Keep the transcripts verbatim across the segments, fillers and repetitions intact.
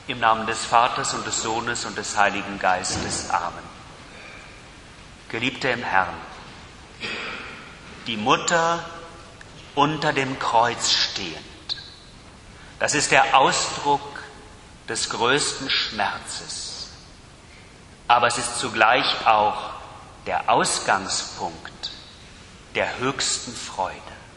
Im Namen des Vaters und des Sohnes und des Heiligen Geistes. Amen. Geliebte im Herrn, die Mutter unter dem Kreuz stehend, das ist der Ausdruck des größten Schmerzes. Aber es ist zugleich auch der Ausgangspunkt der höchsten Freude.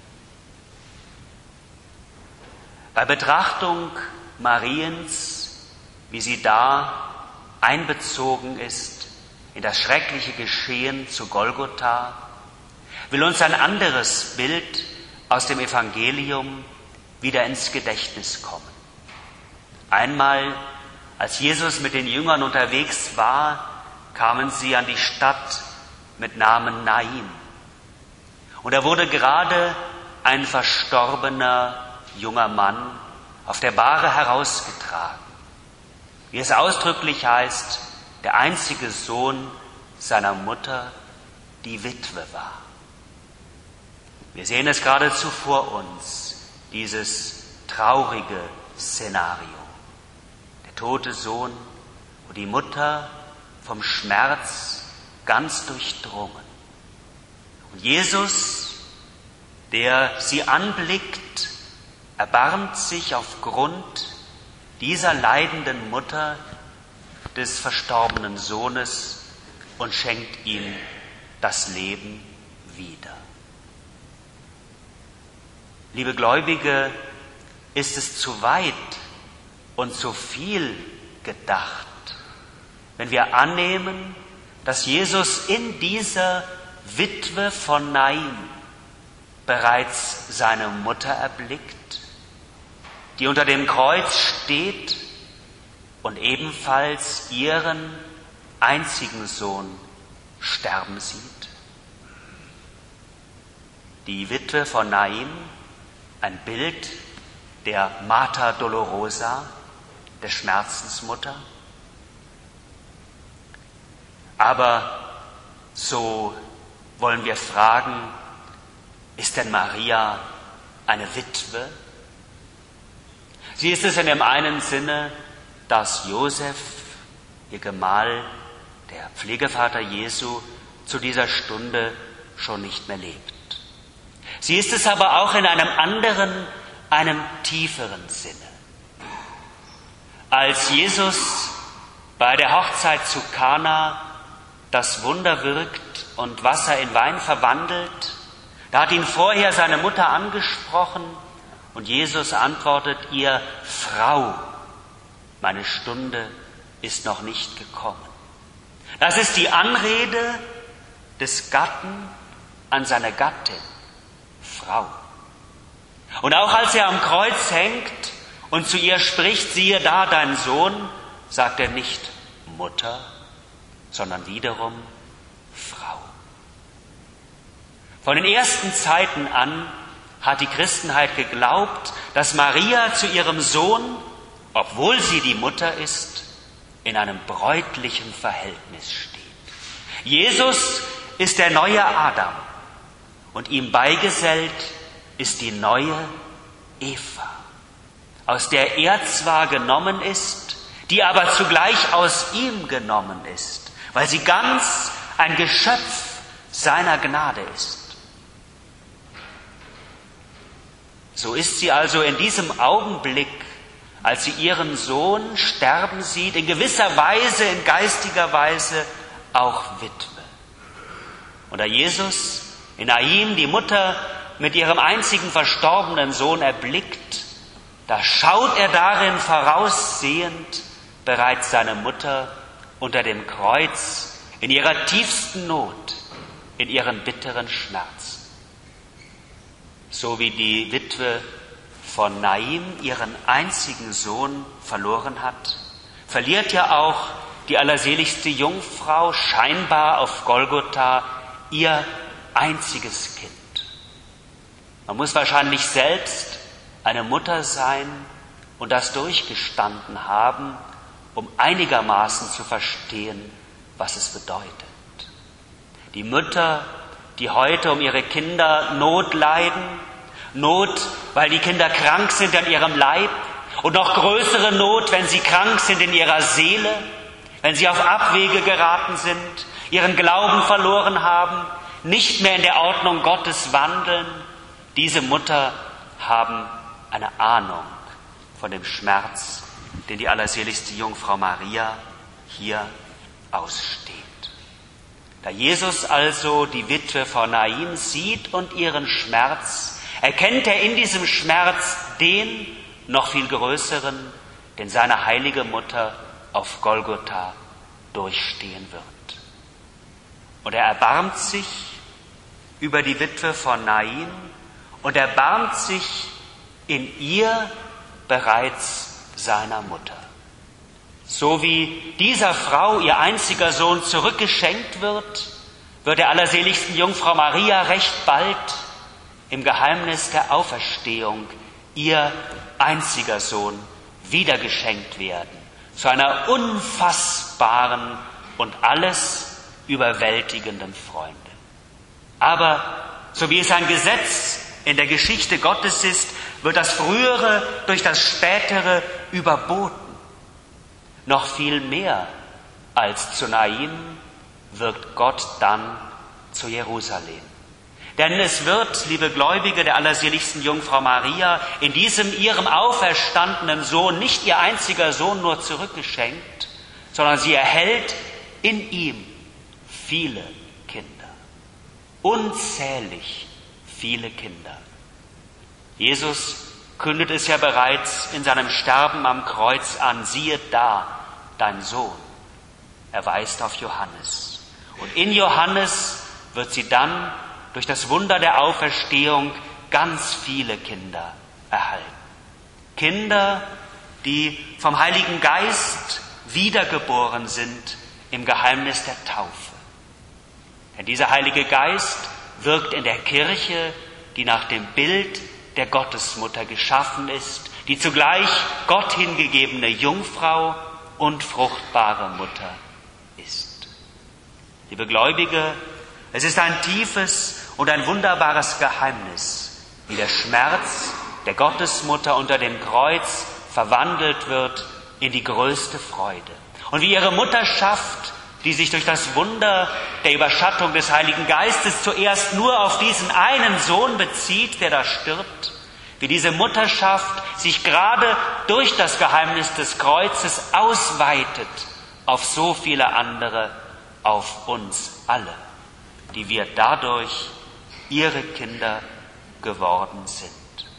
Bei Betrachtung Mariens, wie sie da einbezogen ist in das schreckliche Geschehen zu Golgotha, will uns ein anderes Bild aus dem Evangelium wieder ins Gedächtnis kommen. Einmal, als Jesus mit den Jüngern unterwegs war, kamen sie an die Stadt mit Namen Naim. Und da wurde gerade ein verstorbener junger Mann auf der Bahre herausgetragen. Wie es ausdrücklich heißt, der einzige Sohn seiner Mutter, die Witwe war. Wir sehen es geradezu vor uns, dieses traurige Szenario. Der tote Sohn und die Mutter vom Schmerz ganz durchdrungen. Und Jesus, der sie anblickt, erbarmt sich aufgrund dieser leidenden Mutter des verstorbenen Sohnes und schenkt ihm das Leben wieder. Liebe Gläubige, ist es zu weit und zu viel gedacht, wenn wir annehmen, dass Jesus in dieser Witwe von Naim bereits seine Mutter erblickt, die unter dem Kreuz steht und ebenfalls ihren einzigen Sohn sterben sieht? Die Witwe von Naim, ein Bild der Mater Dolorosa, der Schmerzensmutter. Aber so wollen wir fragen, ist denn Maria eine Witwe? Sie ist es in dem einen Sinne, dass Josef, ihr Gemahl, der Pflegevater Jesu, zu dieser Stunde schon nicht mehr lebt. Sie ist es aber auch in einem anderen, einem tieferen Sinne. Als Jesus bei der Hochzeit zu Kana das Wunder wirkt und Wasser in Wein verwandelt, da hat ihn vorher seine Mutter angesprochen und Jesus antwortet ihr: Frau, meine Stunde ist noch nicht gekommen. Das ist die Anrede des Gatten an seine Gattin, Frau. Und auch als er am Kreuz hängt und zu ihr spricht, siehe da dein Sohn, sagt er nicht Mutter, sondern wiederum Frau. Von den ersten Zeiten an hat die Christenheit geglaubt, dass Maria zu ihrem Sohn, obwohl sie die Mutter ist, in einem bräutlichen Verhältnis steht. Jesus ist der neue Adam und ihm beigesellt ist die neue Eva, aus der er zwar genommen ist, die aber zugleich aus ihm genommen ist, weil sie ganz ein Geschöpf seiner Gnade ist. So ist sie also in diesem Augenblick, als sie ihren Sohn sterben sieht, in gewisser Weise, in geistiger Weise auch Witwe. Und da Jesus in Naim die Mutter mit ihrem einzigen verstorbenen Sohn erblickt, da schaut er darin voraussehend bereits seine Mutter unter dem Kreuz in ihrer tiefsten Not, in ihren bitteren Schmerzen. So wie die Witwe von Naim ihren einzigen Sohn verloren hat, verliert ja auch die allerseligste Jungfrau scheinbar auf Golgotha ihr einziges Kind. Man muss wahrscheinlich selbst eine Mutter sein und das durchgestanden haben, um einigermaßen zu verstehen, was es bedeutet. Die Mütter, die heute um ihre Kinder Not leiden, Not, weil die Kinder krank sind an ihrem Leib, Und noch größere Not, wenn sie krank sind in ihrer Seele, wenn sie auf Abwege geraten sind, ihren Glauben verloren haben, nicht mehr in der Ordnung Gottes wandeln. Diese Mutter haben eine Ahnung von dem Schmerz, den die allerseligste Jungfrau Maria hier aussteht. Da Jesus also die Witwe von Nain sieht und ihren Schmerz, erkennt er in diesem Schmerz den noch viel größeren, den seine heilige Mutter auf Golgotha durchstehen wird. Und er erbarmt sich über die Witwe von Nain und erbarmt sich in ihr bereits seiner Mutter. So wie dieser Frau ihr einziger Sohn zurückgeschenkt wird, wird der allerseligsten Jungfrau Maria recht bald im Geheimnis der Auferstehung ihr einziger Sohn wiedergeschenkt werden, zu einer unfassbaren und alles überwältigenden Freude. Aber so wie es ein Gesetz in der Geschichte Gottes ist, wird das Frühere durch das Spätere überboten. Noch viel mehr als zu Nain wirkt Gott dann zu Jerusalem. Denn es wird, liebe Gläubige der allerseligsten Jungfrau Maria, in diesem ihrem auferstandenen Sohn nicht ihr einziger Sohn nur zurückgeschenkt, sondern sie erhält in ihm viele Kinder, unzählig viele Kinder. Jesus kündet es ja bereits in seinem Sterben am Kreuz an, siehe da, dein Sohn. Er weist auf Johannes. Und in Johannes wird sie dann durch das Wunder der Auferstehung ganz viele Kinder erhalten. Kinder, die vom Heiligen Geist wiedergeboren sind im Geheimnis der Taufe. Denn dieser Heilige Geist wirkt in der Kirche, die nach dem Bild der Gottesmutter geschaffen ist, die zugleich Gott hingegebene Jungfrau und fruchtbare Mutter ist. Liebe Gläubige, es ist ein tiefes und ein wunderbares Geheimnis, wie der Schmerz der Gottesmutter unter dem Kreuz verwandelt wird in die größte Freude. Und wie ihre Mutterschaft, die sich durch das Wunder der Überschattung des Heiligen Geistes zuerst nur auf diesen einen Sohn bezieht, der da stirbt, wie diese Mutterschaft sich gerade durch das Geheimnis des Kreuzes ausweitet auf so viele andere, auf uns alle, die wir dadurch ihre Kinder geworden sind.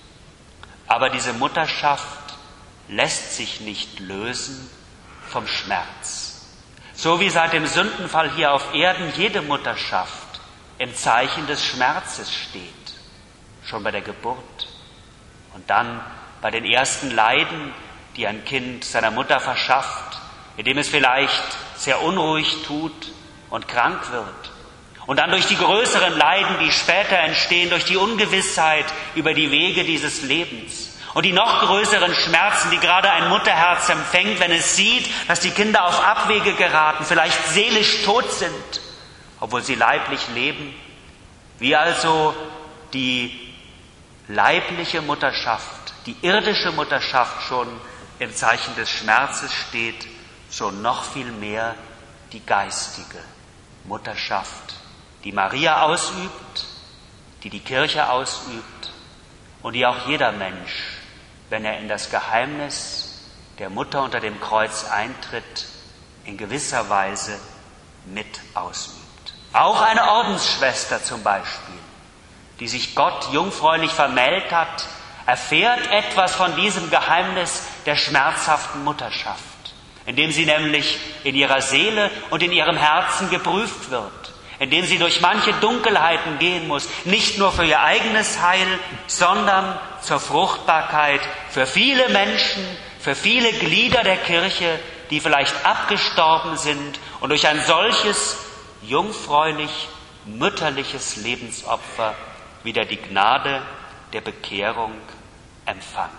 Aber diese Mutterschaft lässt sich nicht lösen vom Schmerz. So wie seit dem Sündenfall hier auf Erden jede Mutterschaft im Zeichen des Schmerzes steht, schon bei der Geburt und dann bei den ersten Leiden, die ein Kind seiner Mutter verschafft, indem es vielleicht sehr unruhig tut und krank wird. Und dann durch die größeren Leiden, die später entstehen, durch die Ungewissheit über die Wege dieses Lebens. Und die noch größeren Schmerzen, die gerade ein Mutterherz empfängt, wenn es sieht, dass die Kinder auf Abwege geraten, vielleicht seelisch tot sind, obwohl sie leiblich leben. Wie also die leibliche Mutterschaft, die irdische Mutterschaft schon im Zeichen des Schmerzes steht, so noch viel mehr die geistige Mutterschaft, die Maria ausübt, die die Kirche ausübt und die auch jeder Mensch, wenn er in das Geheimnis der Mutter unter dem Kreuz eintritt, in gewisser Weise mit ausübt. Auch eine Ordensschwester zum Beispiel, die sich Gott jungfräulich vermählt hat, erfährt etwas von diesem Geheimnis der schmerzhaften Mutterschaft, indem sie nämlich in ihrer Seele und in ihrem Herzen geprüft wird, indem sie durch manche Dunkelheiten gehen muss, nicht nur für ihr eigenes Heil, sondern zur Fruchtbarkeit für viele Menschen, für viele Glieder der Kirche, die vielleicht abgestorben sind und durch ein solches jungfräulich mütterliches Lebensopfer wieder die Gnade der Bekehrung empfangen.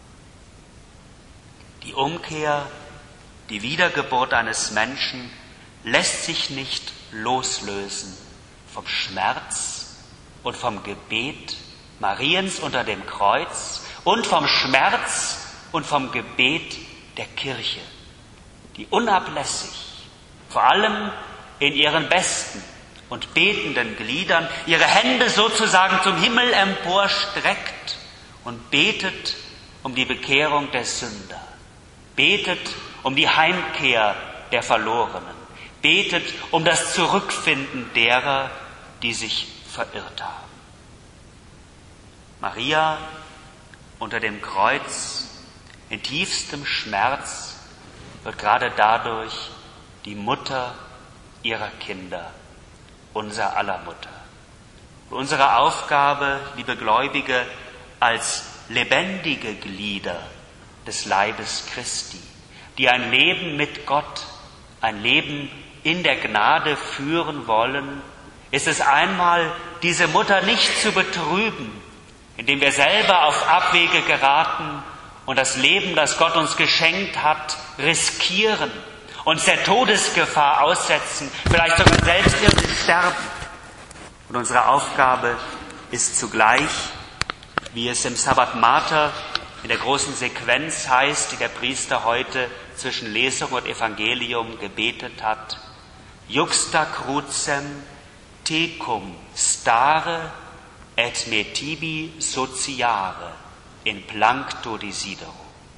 Die Umkehr, die Wiedergeburt eines Menschen lässt sich nicht loslösen vom Schmerz und vom Gebet Mariens unter dem Kreuz und vom Schmerz und vom Gebet der Kirche, die unablässig, vor allem in ihren besten und betenden Gliedern, ihre Hände sozusagen zum Himmel emporstreckt und betet um die Bekehrung der Sünder, betet um die Heimkehr der Verlorenen, betet um das Zurückfinden derer, die sich verirrt haben. Maria unter dem Kreuz in tiefstem Schmerz wird gerade dadurch die Mutter ihrer Kinder, unser aller Mutter. Und unsere Aufgabe, liebe Gläubige, als lebendige Glieder des Leibes Christi, die ein Leben mit Gott, ein Leben in der Gnade führen wollen, ist es einmal, diese Mutter nicht zu betrüben, indem wir selber auf Abwege geraten und das Leben, das Gott uns geschenkt hat, riskieren, uns der Todesgefahr aussetzen, vielleicht sogar selbst irgendwie sterben. Und unsere Aufgabe ist zugleich, wie es im Sabbat Mater in der großen Sequenz heißt, die der Priester heute zwischen Lesung und Evangelium gebetet hat, Juxta crucem tecum stare et me tibi sociare in plancto desidero.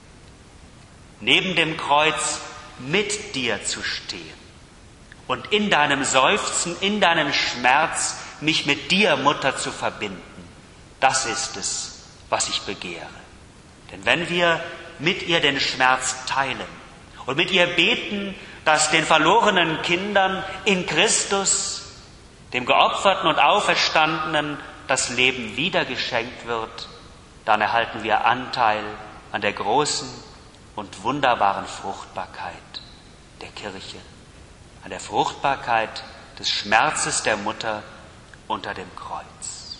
Neben dem Kreuz mit dir zu stehen und in deinem Seufzen, in deinem Schmerz mich mit dir, Mutter, zu verbinden, das ist es, was ich begehre. Denn wenn wir mit ihr den Schmerz teilen und mit ihr beten, dass den verlorenen Kindern in Christus, dem Geopferten und Auferstandenen, das Leben wieder geschenkt wird, dann erhalten wir Anteil an der großen und wunderbaren Fruchtbarkeit der Kirche, an der Fruchtbarkeit des Schmerzes der Mutter unter dem Kreuz.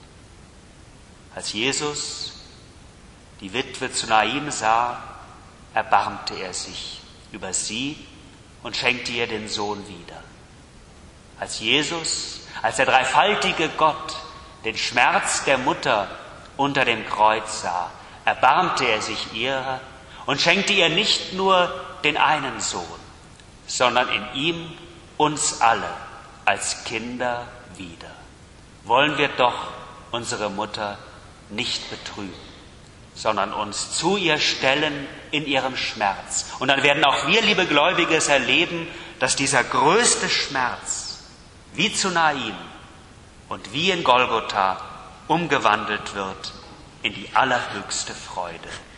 Als Jesus die Witwe zu Nain sah, erbarmte er sich über sie und schenkte ihr den Sohn wieder. Als Jesus, als der dreifaltige Gott, den Schmerz der Mutter unter dem Kreuz sah, erbarmte er sich ihrer und schenkte ihr nicht nur den einen Sohn, sondern in ihm uns alle als Kinder wieder. Wollen wir doch unsere Mutter nicht betrüben, sondern uns zu ihr stellen in ihrem Schmerz. Und dann werden auch wir, liebe Gläubige, es erleben, dass dieser größte Schmerz, wie zu Nain und wie in Golgotha, umgewandelt wird in die allerhöchste Freude.